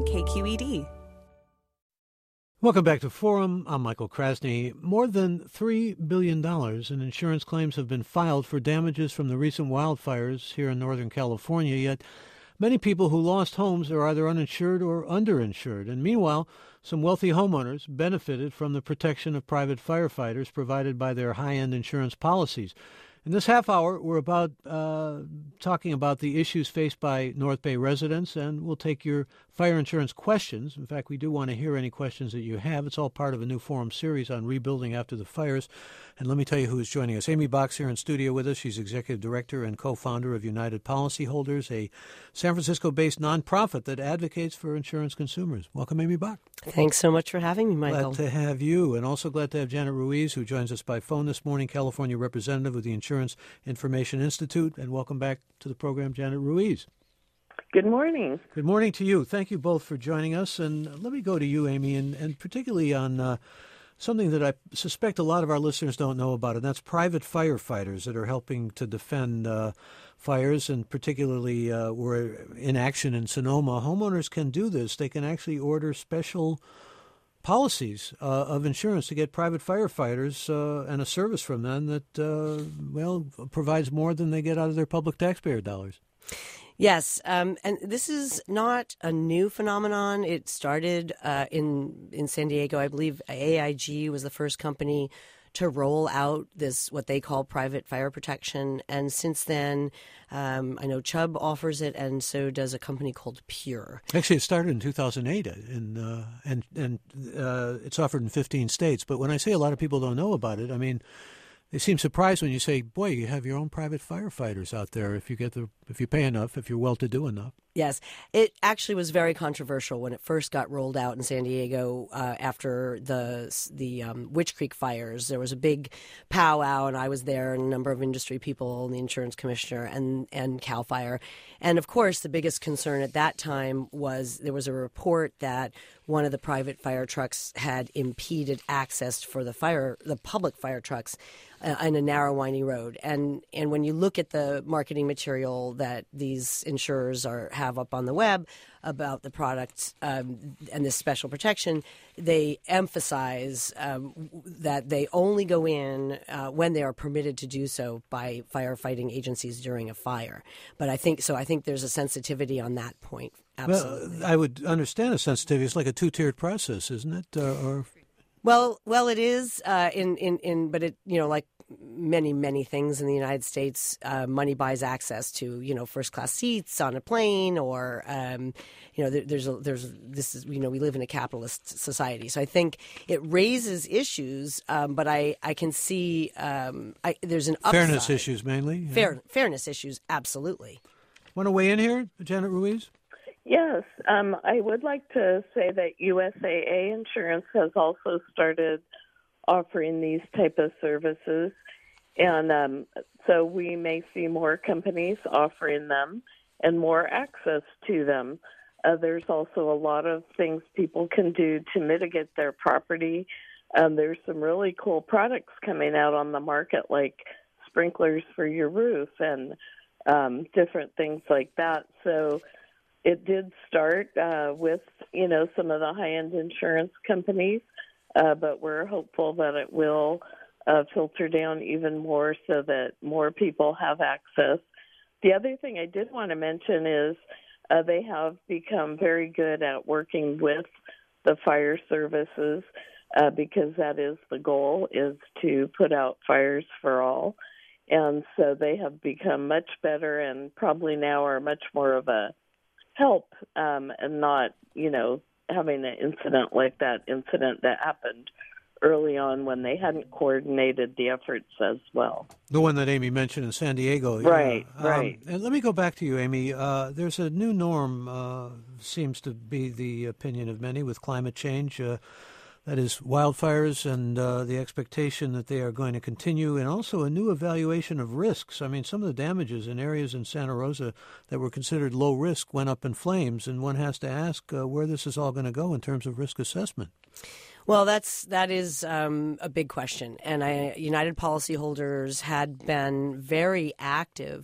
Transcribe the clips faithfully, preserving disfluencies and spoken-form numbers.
K Q E D. Welcome back to Forum. I'm Michael Krasny. More than three billion dollars in insurance claims have been filed for damages from the recent wildfires here in Northern California, yet many people who lost homes are either uninsured or underinsured. And meanwhile, some wealthy homeowners benefited from the protection of private firefighters provided by their high-end insurance policies. In this half hour, we're about uh, talking about the issues faced by North Bay residents, and we'll take your fire insurance questions. In fact, we do want to hear any questions that you have. It's all part of a new forum series on rebuilding after the fires. And let me tell you who is joining us. Amy Box here in studio with us. She's executive director and co-founder of United Policyholders, a San Francisco-based nonprofit that advocates for insurance consumers. Welcome, Amy Box. Thanks so much for having me, Michael. Glad to have you, and also glad to have Janet Ruiz, who joins us by phone this morning, California representative of the Insurance Information Institute. And welcome back to the program, Janet Ruiz. Good morning. Good morning to you. Thank you both for joining us. And let me go to you, Amy, and, and particularly on uh, something that I suspect a lot of our listeners don't know about, and that's private firefighters that are helping to defend uh, fires, and particularly uh, we're in action in Sonoma. Homeowners can do this. They can actually order special policies uh, of insurance to get private firefighters uh, and a service from them that, uh, well, provides more than they get out of their public taxpayer dollars. Yes, um, and this is not a new phenomenon. It started uh, in in San Diego. I believe A I G was the first company to roll out this, what they call private fire protection. And since then, um, I know Chubb offers it, and so does a company called Pure. Actually, it started in two thousand eight, and uh, and and uh, it's offered in fifteen states. But when I say a lot of people don't know about it, I mean, they seem surprised when you say, boy, you have your own private firefighters out there if you get the if you pay enough, if you're well-to-do enough. Yes. It actually was very controversial when it first got rolled out in San Diego uh, after the the um, Witch Creek fires. There was a big powwow, and I was there, and a number of industry people, and the insurance commissioner, and, and CAL FIRE. And, of course, the biggest concern at that time was there was a report that one of the private fire trucks had impeded access for the fire, the public fire trucks uh, in a narrow, winding road. And and when you look at the marketing material that these insurers are have up on the web about the product um, and this special protection, they emphasize um, that they only go in uh, when they are permitted to do so by firefighting agencies during a fire. But I think so. I think there's a sensitivity on that point. Absolutely. Well, I would understand a sensitivity. It's like a two-tiered process, isn't it? Uh, or well, well, it is. Uh, in, in in but it you know like many many things in the United States, uh, money buys access to you know first class seats on a plane, or um, you know there, there's a, there's this is you know we live in a capitalist society, so I think it raises issues. Um, but I I can see um, I, there's an upside. Fairness issues mainly. Yeah. Fair fairness issues, absolutely. Want to weigh in here, Janet Ruiz? Yes, um, I would like to say that U S A A Insurance has also started offering these type of services, and um, so we may see more companies offering them and more access to them. Uh, there's also a lot of things people can do to mitigate their property. Um, there's some really cool products coming out on the market, like sprinklers for your roof and um, different things like that. So it did start uh, with, you know, some of the high-end insurance companies, uh, but we're hopeful that it will uh, filter down even more so that more people have access. The other thing I did want to mention is uh, they have become very good at working with the fire services uh, because that is the goal, is to put out fires for all. And so they have become much better and probably now are much more of a help um, and not, you know, having an incident like that incident that happened early on when they hadn't coordinated the efforts as well. The one that Amy mentioned in San Diego. Right, yeah. right. Um, and let me go back to you, Amy. Uh, there's a new norm, uh, seems to be the opinion of many, with climate change. Uh, that is wildfires and uh, the expectation that they are going to continue, and also a new evaluation of risks. I mean, some of the damages in areas in Santa Rosa that were considered low risk went up in flames, and one has to ask uh, where this is all going to go in terms of risk assessment. Well, that's that is um, a big question, and I, United Policyholders had been very active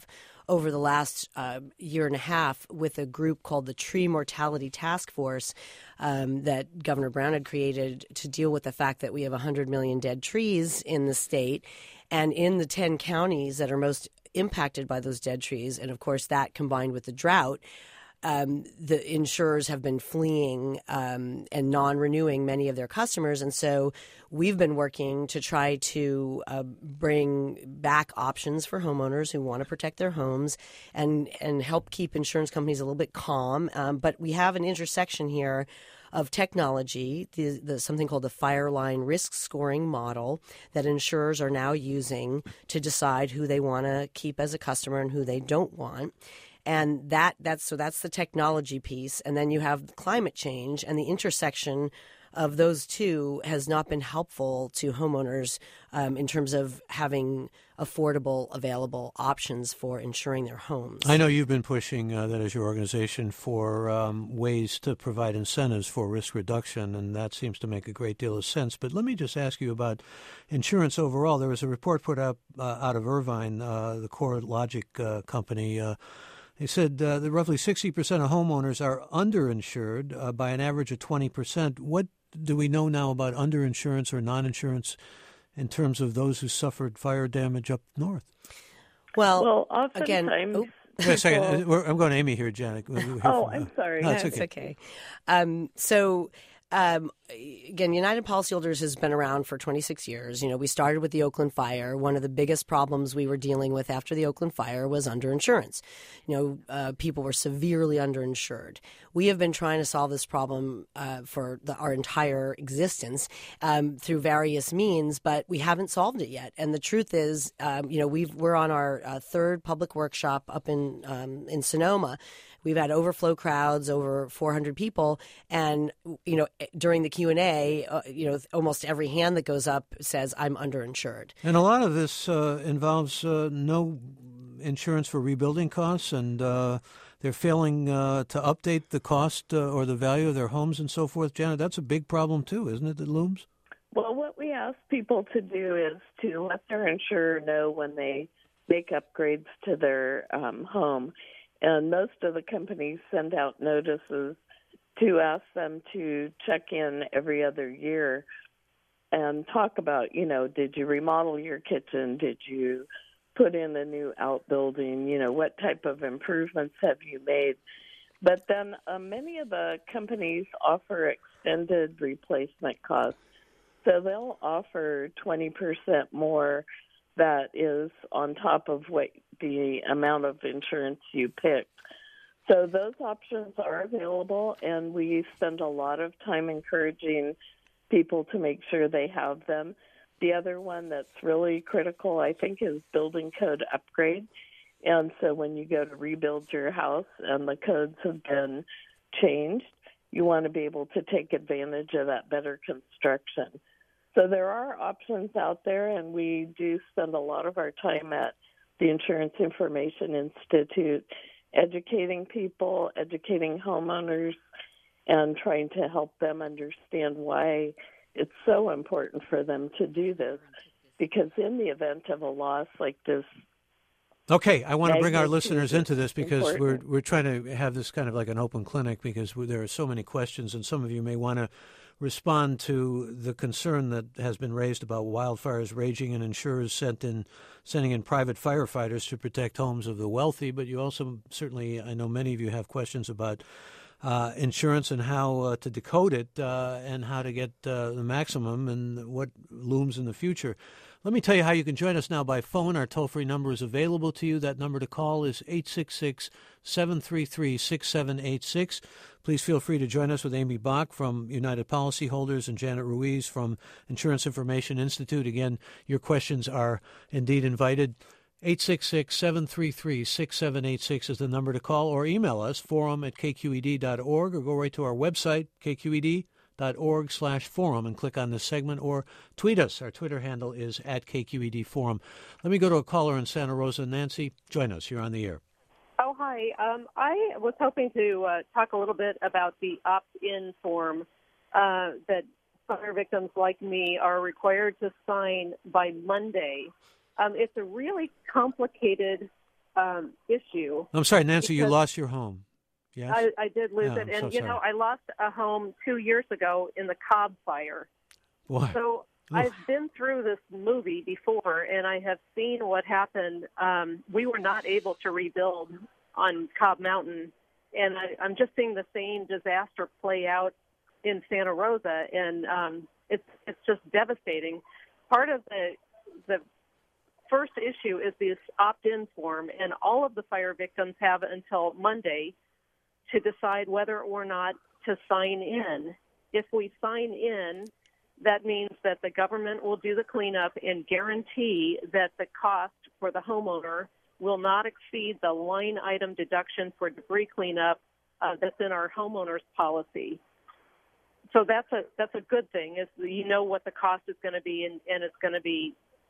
over the last uh, year and a half with a group called the Tree Mortality Task Force um, that Governor Brown had created to deal with the fact that we have one hundred million dead trees in the state. And in the ten counties that are most impacted by those dead trees, and of course that combined with the drought, Um, the insurers have been fleeing um, and non-renewing many of their customers. And so we've been working to try to uh, bring back options for homeowners who want to protect their homes and, and help keep insurance companies a little bit calm. Um, but we have an intersection here of technology, the, the, something called the Fireline risk scoring model that insurers are now using to decide who they want to keep as a customer and who they don't want. And that that's so that's the technology piece. And then you have climate change, and the intersection of those two has not been helpful to homeowners um, in terms of having affordable, available options for insuring their homes. I know you've been pushing uh, that as your organization for um, ways to provide incentives for risk reduction, and that seems to make a great deal of sense. But let me just ask you about insurance overall. There was a report put up uh, out of Irvine, uh, the CoreLogic uh, company. Uh, They said uh, that roughly sixty percent of homeowners are underinsured uh, by an average of twenty percent. What do we know now about underinsurance or non-insurance in terms of those who suffered fire damage up north? Well, well again, oftentimes... oh. Wait a second. We're, I'm going to Amy here, Janet. Oh, I'm sorry. No, it's That's okay. okay. Um, so... Um, again, United Policyholders has been around for twenty-six years. You know, we started with the Oakland fire. One of the biggest problems we were dealing with after the Oakland fire was underinsurance. You know, uh, people were severely underinsured. We have been trying to solve this problem uh, for the, our entire existence um, through various means, but we haven't solved it yet. And the truth is, um, you know, we've, we're on our uh, third public workshop up in um, in Sonoma. We've had overflow crowds, over four hundred people, and you know, during the Q and A, uh, you know, almost every hand that goes up says, "I'm underinsured." And a lot of this uh, involves uh, no insurance for rebuilding costs, and uh, they're failing uh, to update the cost uh, or the value of their homes and so forth. Janet, that's a big problem too, isn't it, that looms? Well, what we ask people to do is to let their insurer know when they make upgrades to their um, home. And most of the companies send out notices to ask them to check in every other year and talk about, you know, did you remodel your kitchen? Did you put in a new outbuilding? You know, what type of improvements have you made? But then uh, many of the companies offer extended replacement costs. So they'll offer twenty percent more that is on top of what the amount of insurance you picked. So those options are available, and we spend a lot of time encouraging people to make sure they have them. The other one that's really critical, I think, is building code upgrade. And so when you go to rebuild your house and the codes have been changed, you want to be able to take advantage of that better construction. So there are options out there, and we do spend a lot of our time at the Insurance Information Institute educating people, educating homeowners, and trying to help them understand why it's so important for them to do this. Because in the event of a loss like this, Okay, I want to bring our magnitude listeners into this because important. we're we're trying to have this kind of like an open clinic because we, there are so many questions, and some of you may want to respond to the concern that has been raised about wildfires raging and insurers sent in, sending in private firefighters to protect homes of the wealthy. But you also certainly, I know many of you have questions about uh, insurance and how uh, to decode it uh, and how to get uh, the maximum and what looms in the future. Let me tell you how you can join us now by phone. Our toll-free number is available to you. That number to call is eight six six, seven three three, six seven eight six. Please feel free to join us with Amy Bach from United Policyholders and Janet Ruiz from Insurance Information Institute. Again, your questions are indeed invited. eight six six, seven three three, six seven eight six is the number to call, or email us, forum at k q e d dot org, or go right to our website, k q e d dot org slash forum, and click on this segment, or tweet us. Our Twitter handle is at K Q E D Forum. Let me go to a caller in Santa Rosa. Nancy, join us. You're on the air. Oh, hi. Um, I was hoping to uh, talk a little bit about the opt-in form uh, that fire victims like me are required to sign by Monday. Um, it's a really complicated um, issue. I'm sorry, Nancy, you because lost your home. Yes? I, I did lose Oh, it. I'm And, so you know, sorry. I lost a home two years ago in the Cobb fire. What? So Oof. I've been through this movie before, and I have seen what happened. Um, we were not able to rebuild on Cobb Mountain, and I, I'm just seeing the same disaster play out in Santa Rosa, and um, it's it's just devastating. Part of the the first issue is this opt-in form, and all of the fire victims have until Monday to decide whether or not to sign in. If we sign in, that means that the government will do the cleanup and guarantee that the cost for the homeowner will not exceed the line item deduction for debris cleanup uh, that's in our homeowner's policy. So that's a that's a good thing, is you know what the cost is going to be, and, and it's going to be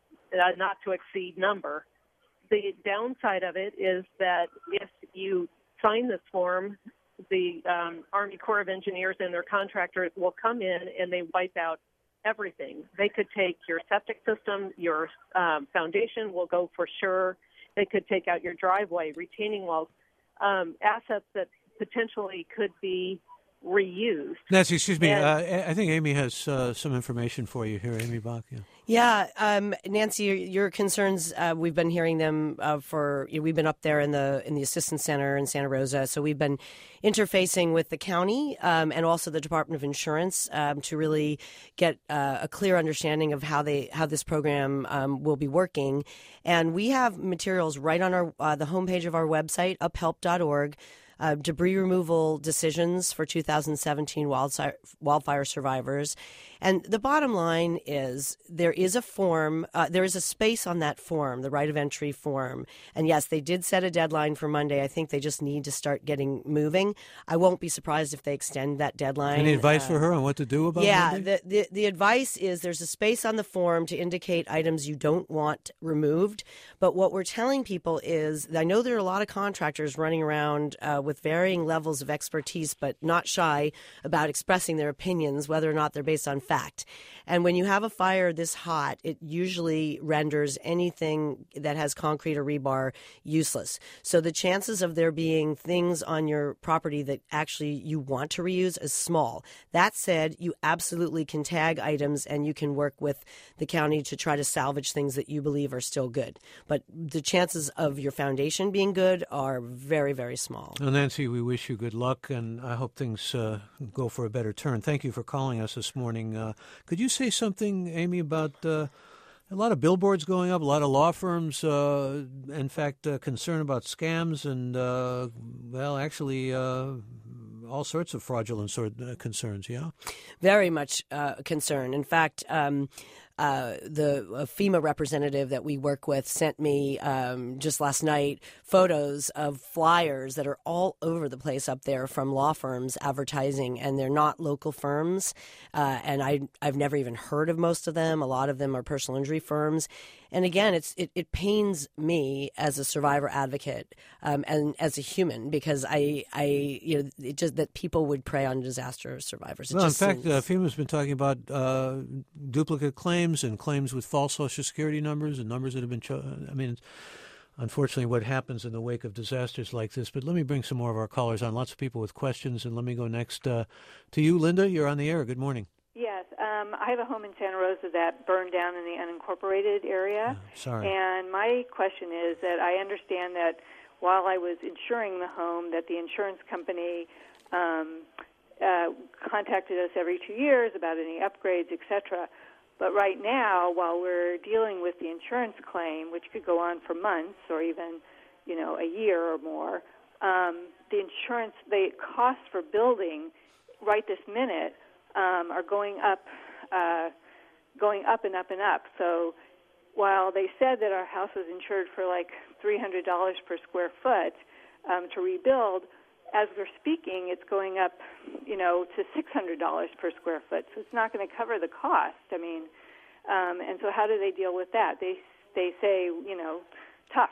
a not to exceed number. The downside of it is that if you sign this form, the um, Army Corps of Engineers and their contractors will come in and they wipe out everything. They could take your septic system, your um, foundation will go for sure. They could take out your driveway, retaining walls, um, assets that potentially could be reused. Nancy, excuse me. And, uh, I think Amy has uh, some information for you here. Amy Bach. Yeah. Yeah, um, Nancy, your, your concerns. Uh, we've been hearing them uh, for. You know, we've been up there in the in the assistance center in Santa Rosa, so we've been interfacing with the county um, and also the Department of Insurance um, to really get uh, a clear understanding of how they how this program um, will be working. And we have materials right on our uh, the homepage of our website, uphelp dot org. Uh, debris removal decisions for two thousand seventeen wildfire, wildfire survivors. And the bottom line is there is a form, uh, there is a space on that form, the right of entry form. And yes, they did set a deadline for Monday. I think they just need to start getting moving. I won't be surprised if they extend that deadline. Any advice uh, for her on what to do about Yeah, Monday? the, the, the advice is there's a space on the form to indicate items you don't want removed. But what we're telling people is, I know there are a lot of contractors running around uh, with varying levels of expertise, but not shy about expressing their opinions, whether or not they're based on fact. And when you have a fire this hot, it usually renders anything that has concrete or rebar useless. So the chances of there being things on your property that actually you want to reuse is small. That said, you absolutely can tag items and you can work with the county to try to salvage things that you believe are still good. But the chances of your foundation being good are very, very small. Well, Nancy, we wish you good luck, and I hope things uh, go for a better turn. Thank you for calling us this morning. Uh, could you say something, Amy, about uh, a lot of billboards going up, a lot of law firms, uh, in fact, uh, concern about scams and, uh, well, actually uh, all sorts of fraudulent sort of, uh, concerns, yeah? Very much uh, concern. In fact, um, Uh, the uh, FEMA representative that we work with sent me um, just last night photos of flyers that are all over the place up there from law firms advertising, and they're not local firms. Uh, and I, I've never even heard of most of them. A lot of them are personal injury firms. And again, it's it, it pains me as a survivor advocate um, and as a human, because I, I you know, it just that people would prey on disaster survivors. It Well, in just fact, seems... uh, FEMA's been talking about uh, duplicate claims and claims with false Social Security numbers and numbers that have been cho- I mean, it's unfortunately what happens in the wake of disasters like this. But let me bring some more of our callers on. Lots of people with questions, and let me go next uh, to you, Linda. You're on the air. Good morning. Yes, um, I have a home in Santa Rosa that burned down in the unincorporated area. Oh, sorry. And my question is that I understand that while I was insuring the home, that the insurance company um, uh, contacted us every two years about any upgrades, et cetera. But right now, while we're dealing with the insurance claim, which could go on for months or even, you know, a year or more, um, the insurance, the costs for building right this minute um, are going up, uh, going up and up and up. So while they said that our house was insured for like three hundred dollars per square foot um, to rebuild, as we're speaking, it's going up, you know, to six hundred dollars per square foot. So it's not going to cover the cost. I mean, um, and so how do they deal with that? They they say, you know, tough.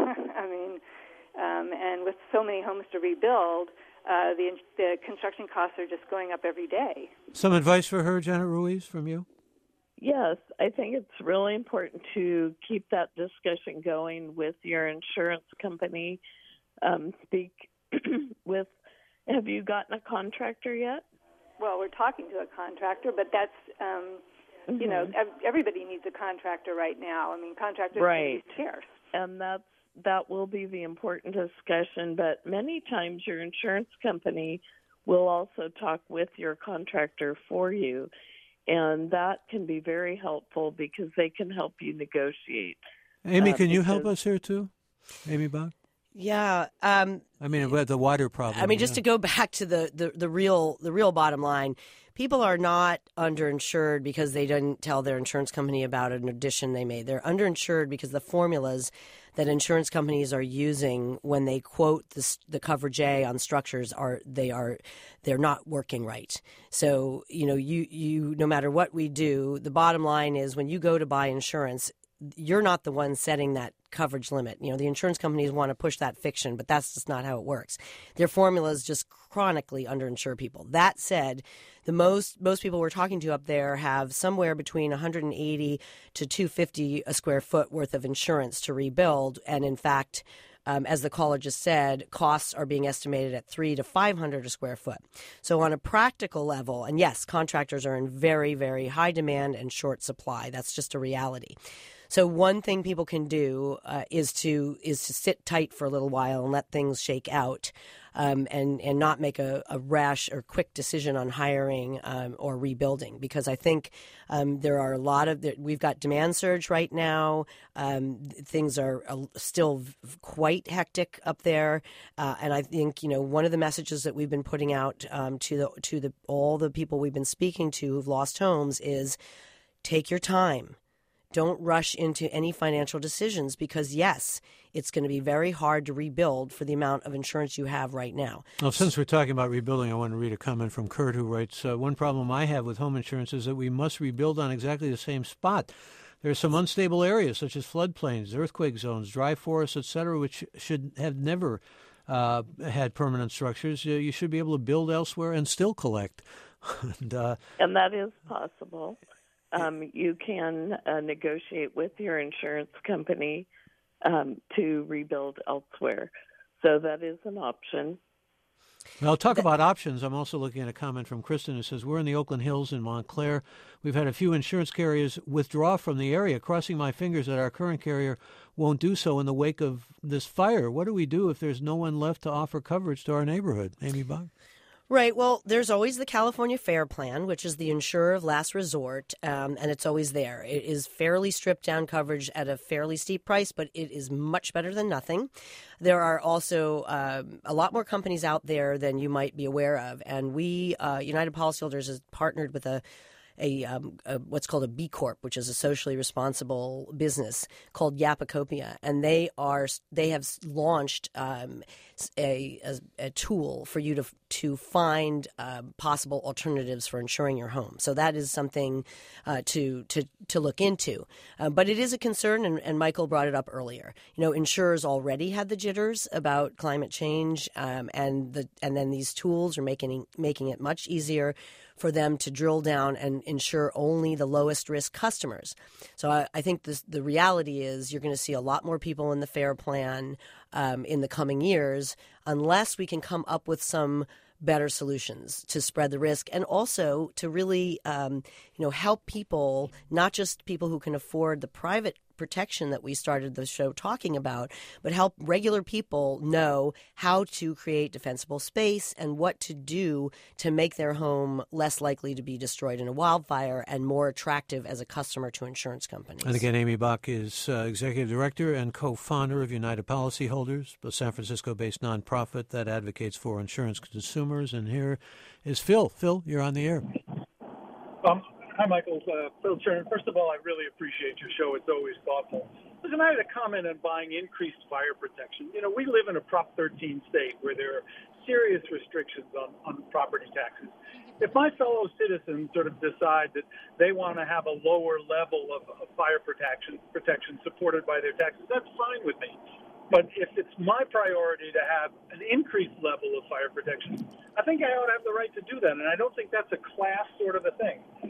I mean, um, and with so many homes to rebuild, uh, the the construction costs are just going up every day. Some advice for her, Janet Ruiz, from you? Yes, I think it's really important to keep that discussion going with your insurance company. Um, speak with, have you gotten a contractor yet? Well, we're talking to a contractor, but that's, um, mm-hmm. you know, everybody needs a contractor right now. I mean, contractors right. are scarce. And that's, that will be the important discussion, but many times your insurance company will also talk with your contractor for you, and that can be very helpful because they can help you negotiate. Amy, uh, can you because, help us here too? Amy Bach? Yeah. Um, I mean, the wider problem. I mean, just yeah. to go back to the, the, the real the real bottom line, people are not underinsured because they didn't tell their insurance company about an addition they made. They're underinsured because the formulas that insurance companies are using when they quote the, the coverage A on structures are they are they're not working right. So you know, you you no matter what we do, the bottom line is when you go to buy insurance, you're not the one setting that coverage limit. You know, the insurance companies want to push that fiction, but that's just not how it works. Their formulas just chronically underinsure people. That said, the most most people we're talking to up there have somewhere between one hundred eighty to two hundred fifty a square foot worth of insurance to rebuild, and in fact, Um, as the caller just said, costs are being estimated at three to five hundred a square foot. So on a practical level, and yes, contractors are in very, very high demand and short supply. That's just a reality. So one thing people can do uh, is to is to sit tight for a little while and let things shake out, um, and and not make a, a rash or quick decision on hiring um, or rebuilding, because I think um, there are a lot of we've got demand surge right now. Um, things are uh, still quite hectic up there, uh, and I think you know one of the messages that we've been putting out um, to the to the all the people we've been speaking to who've lost homes is take your time. Don't rush into any financial decisions because, yes, it's going to be very hard to rebuild for the amount of insurance you have right now. Well, since we're talking about rebuilding, I want to read a comment from Kurt who writes, uh, one problem I have with home insurance is that we must rebuild on exactly the same spot. There are some unstable areas such as floodplains, earthquake zones, dry forests, et cetera, which should have never uh, had permanent structures. Uh, you should be able to build elsewhere and still collect. and, uh, and that is possible. Um, you can uh, negotiate with your insurance company um, to rebuild elsewhere. So that is an option. Well, talk about options. I'm also looking at a comment from Kristen who says, we're in the Oakland Hills in Montclair. We've had a few insurance carriers withdraw from the area, crossing my fingers that our current carrier won't do so in the wake of this fire. What do we do if there's no one left to offer coverage to our neighborhood? Amy Bach? Right. Well, there's always the California Fair Plan, which is the insurer of last resort, um, and it's always there. It is fairly stripped down coverage at a fairly steep price, but it is much better than nothing. There are also um, a lot more companies out there than you might be aware of, and we, uh, United Policyholders, has partnered with a A, um, a what's called a B Corp, which is a socially responsible business called Yapacopia, and they are they have launched um, a, a a tool for you to to find uh, possible alternatives for insuring your home. So that is something uh, to to to look into. Uh, but it is a concern, and, and Michael brought it up earlier. You know, insurers already had the jitters about climate change, um, and the and then these tools are making making it much easier for them to drill down and insure only the lowest risk customers. So I, I think this, the reality is you're going to see a lot more people in the FAIR Plan um, in the coming years unless we can come up with some better solutions to spread the risk and also to really um, you know, help people, not just people who can afford the private protection that we started the show talking about, but help regular people know how to create defensible space and what to do to make their home less likely to be destroyed in a wildfire and more attractive as a customer to insurance companies. And again, Amy Bach is uh, Executive Director and co-founder of United Policyholders, a San Francisco-based nonprofit that advocates for insurance consumers. And here is Phil. Phil, you're on the air. Um, Hi, Michael. Uh, Phil Chern. First of all, I really appreciate your show. It's always thoughtful. Listen, I had a comment on buying increased fire protection. You know, we live in a Prop thirteen state where there are serious restrictions on, on property taxes. If my fellow citizens sort of decide that they want to have a lower level of, of fire protection, protection supported by their taxes, that's fine with me. But if it's my priority to have an increased level of fire protection, I think I ought to have the right to do that. And I don't think that's a class sort of a thing.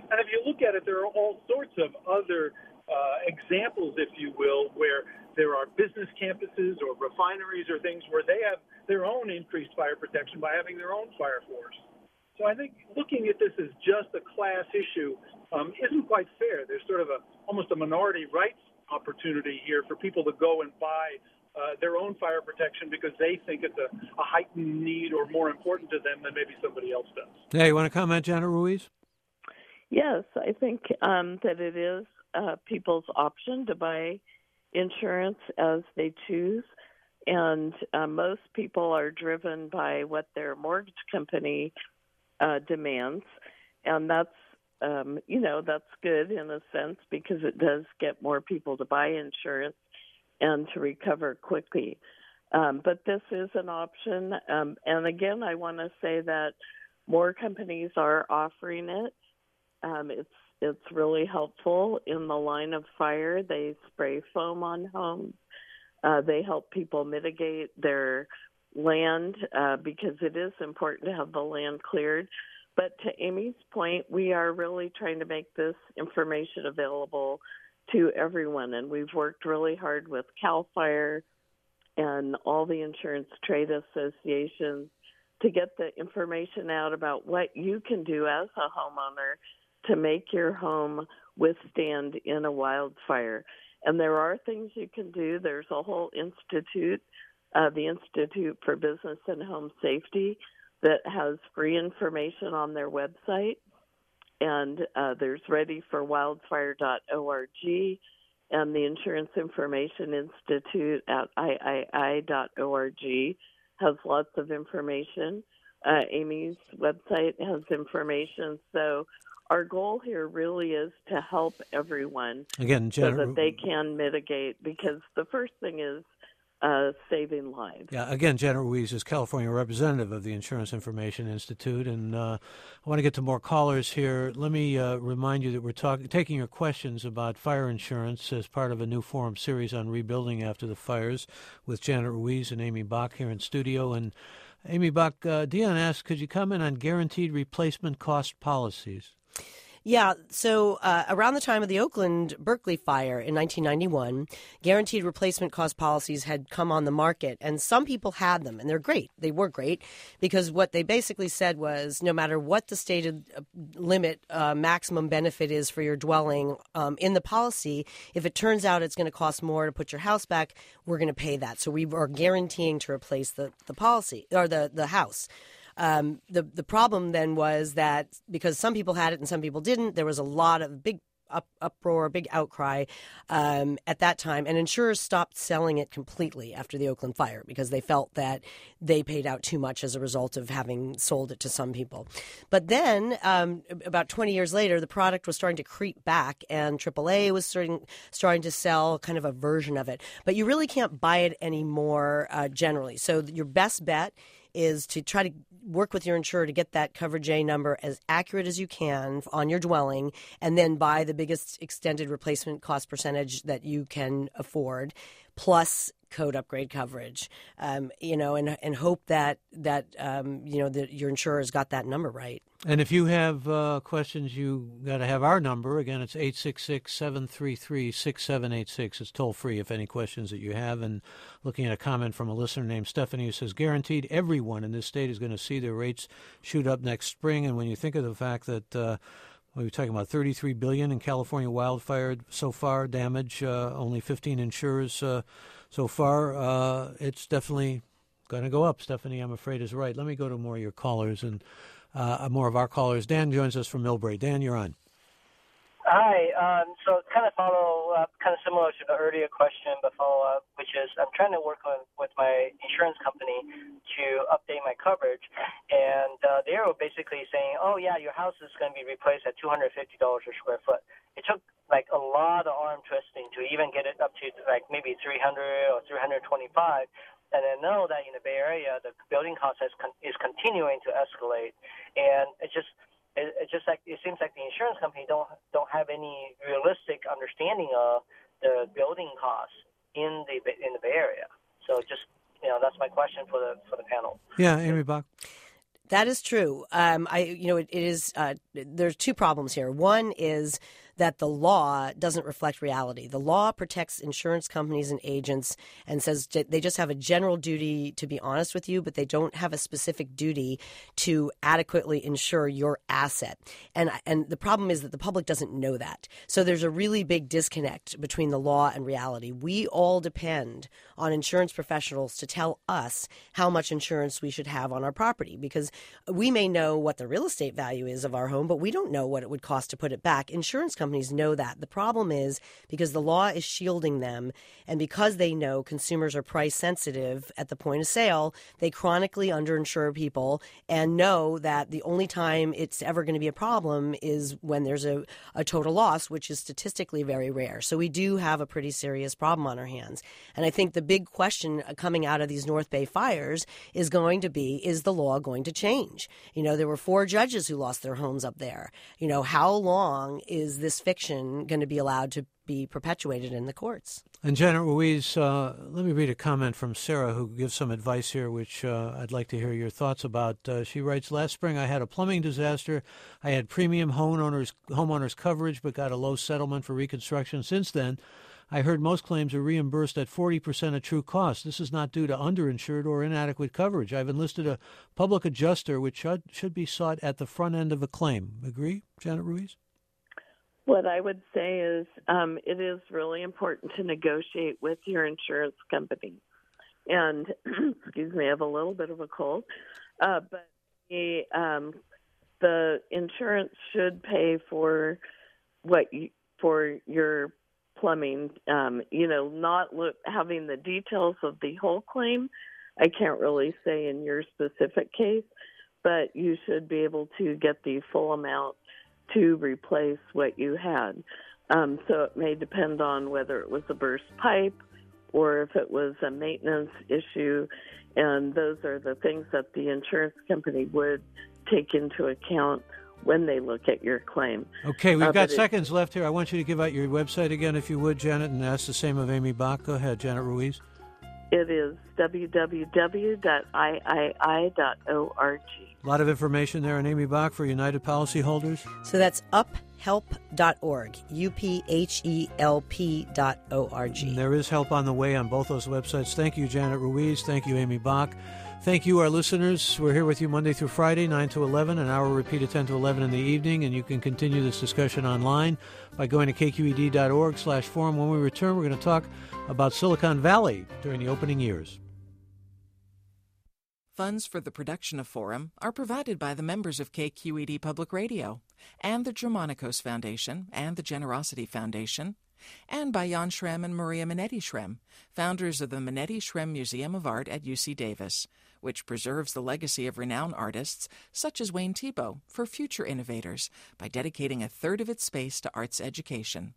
And if you look at it, there are all sorts of other uh, examples, if you will, where there are business campuses or refineries or things where they have their own increased fire protection by having their own fire force. So I think looking at this as just a class issue um, isn't quite fair. There's sort of a almost a minority rights opportunity here for people to go and buy uh, their own fire protection because they think it's a, a heightened need or more important to them than maybe somebody else does. Yeah, you want to comment, Janet Ruiz? Yes, I think um, that it is uh, people's option to buy insurance as they choose. And uh, most people are driven by what their mortgage company uh, demands. And that's, um, you know, that's good in a sense because it does get more people to buy insurance and to recover quickly. Um, but this is an option. Um, and again, I want to say that more companies are offering it. Um, it's it's really helpful in the line of fire. They spray foam on homes. Uh, they help people mitigate their land uh, because it is important to have the land cleared. But to Amy's point, we are really trying to make this information available to everyone, and we've worked really hard with CAL FIRE and all the insurance trade associations to get the information out about what you can do as a homeowner to make your home withstand in a wildfire. And there are things you can do. There's a whole institute, uh, the Institute for Business and Home Safety, that has free information on their website. And uh, there's ready for wildfire dot org, and the Insurance Information Institute at I I I dot org has lots of information. Uh, Amy's website has information. So our goal here really is to help everyone Again, so that they can mitigate, because the first thing is uh, saving lives. Yeah, again, Janet Ruiz is California representative of the Insurance Information Institute, and uh, I want to get to more callers here. Let me uh, remind you that we're talk- taking your questions about fire insurance as part of a new forum series on rebuilding after the fires with Janet Ruiz and Amy Bach here in studio. And Amy Bach, uh, Dion asked, could you comment on guaranteed replacement cost policies? Yeah, so uh, around the time of the Oakland Berkeley fire in nineteen ninety-one, guaranteed replacement cost policies had come on the market, and some people had them, and they're great. They were great because what they basically said was no matter what the stated limit uh, maximum benefit is for your dwelling um, in the policy, if it turns out it's going to cost more to put your house back, we're going to pay that. So we are guaranteeing to replace the, the policy or the, the house. Um, the the problem then was that because some people had it and some people didn't, there was a lot of big up, uproar, big outcry um, at that time, and insurers stopped selling it completely after the Oakland fire because they felt that they paid out too much as a result of having sold it to some people. But then, um, about twenty years later, the product was starting to creep back, and triple A was starting starting to sell kind of a version of it. But you really can't buy it anymore uh, generally. So your best bet is to try to work with your insurer to get that coverage A number as accurate as you can on your dwelling, and then buy the biggest extended replacement cost percentage that you can afford, plus code upgrade coverage, um, you know, and and hope that, that um, you know, that your insurer's got that number right. And if you have uh, questions, you got to have our number. Again, it's eight six six, seven three three, six seven eight six. It's toll-free if any questions that you have. And looking at a comment from a listener named Stephanie who says, guaranteed everyone in this state is going to see their rates shoot up next spring. And when you think of the fact that uh, we were talking about thirty-three billion dollars in California wildfire so far damage, uh, only fifteen insurers uh, so far, uh, it's definitely going to go up. Stephanie, I'm afraid, is right. Let me go to more of your callers and uh, more of our callers. Dan joins us from Millbrae. Dan, you're on. Hi. Um, so kind of follow up, kind of similar to the earlier question, but follow up, which is I'm trying to work on, with my insurance company to update my coverage. And uh, they were basically saying, oh, yeah, your house is going to be replaced at two hundred fifty dollars per square foot. It took like a lot of arm twisting to even get it up to like maybe three hundred or three hundred twenty-five. And I know that in the Bay Area, the building cost has con- is continuing to escalate. And it just It, it just like it seems like the insurance company don't don't have any realistic understanding of the building costs in the in the Bay Area. So just you know that's my question for the for the panel. Yeah, Amy Bach. That is true. Um, I, you know, it, it is. Uh, there's two problems here. One is that the law doesn't reflect reality. The law protects insurance companies and agents and says they just have a general duty to be honest with you, but they don't have a specific duty to adequately insure your asset. And and the problem is that the public doesn't know that. So there's a really big disconnect between the law and reality. We all depend on insurance professionals to tell us how much insurance we should have on our property, because we may know what the real estate value is of our home, but we don't know what it would cost to put it back. Insurance companies know that. The problem is because the law is shielding them, and because they know consumers are price sensitive at the point of sale, they chronically underinsure people and know that the only time it's ever going to be a problem is when there's a, a total loss, which is statistically very rare. So we do have a pretty serious problem on our hands. And I think the big question coming out of these North Bay fires is going to be, is the law going to change? You know, there were four judges who lost their homes up there. You know, how long is this fiction going to be allowed to be perpetuated in the courts? And Janet Ruiz, uh, let me read a comment from Sarah, who gives some advice here, which uh, I'd like to hear your thoughts about. Uh, she writes, last spring I had a plumbing disaster. I had premium homeowners, homeowners coverage, but got a low settlement for reconstruction. Since then, I heard most claims are reimbursed at forty percent of true cost. This is not due to underinsured or inadequate coverage. I've enlisted a public adjuster, which should, should be sought at the front end of a claim. Agree, Janet Ruiz? What I would say is um, it is really important to negotiate with your insurance company. And, excuse me, I have a little bit of a cold. Uh, but the, um, the insurance should pay for what you, for your plumbing, um, you know, not look, having the details of the whole claim. I can't really say in your specific case, but you should be able to get the full amount to replace what you had. Um, so it may depend on whether it was a burst pipe or if it was a maintenance issue, and those are the things that the insurance company would take into account when they look at your claim. Okay, we've uh, got seconds left here. I want you to give out your website again, if you would, Janet, and ask the same of Amy Bach. Go ahead, Janet Ruiz. It is w w w dot i i i dot org. A lot of information there on Amy Bach for United policyholders. So that's up help dot org, U P H E L P dot O R G. And there is help on the way on both those websites. Thank you, Janet Ruiz. Thank you, Amy Bach. Thank you, our listeners. We're here with you Monday through Friday, nine to eleven, an hour repeat at ten to eleven in the evening, and you can continue this discussion online by going to k q e d dot org slash forum. When we return, we're going to talk about Silicon Valley during the opening years. Funds for the production of Forum are provided by the members of K Q E D Public Radio and the Germanicos Foundation and the Generosity Foundation, and by Jan Schrem and Maria Minetti Schrem, founders of the Minetti Schrem Museum of Art at U C Davis, which preserves the legacy of renowned artists such as Wayne Thiebaud for future innovators by dedicating a third of its space to arts education.